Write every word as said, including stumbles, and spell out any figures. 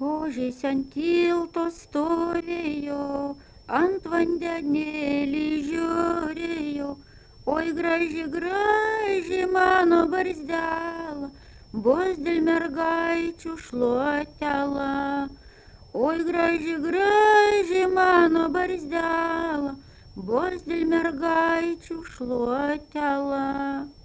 Ožys ant tilto stovėjo, ant vandenėlį žiūrėjo. Oi, graži, graži mano barzdela, bus dėl mergaičių šluotela. Oi, graži, graži mano barzdela, bus dėl mergaičių šluotela.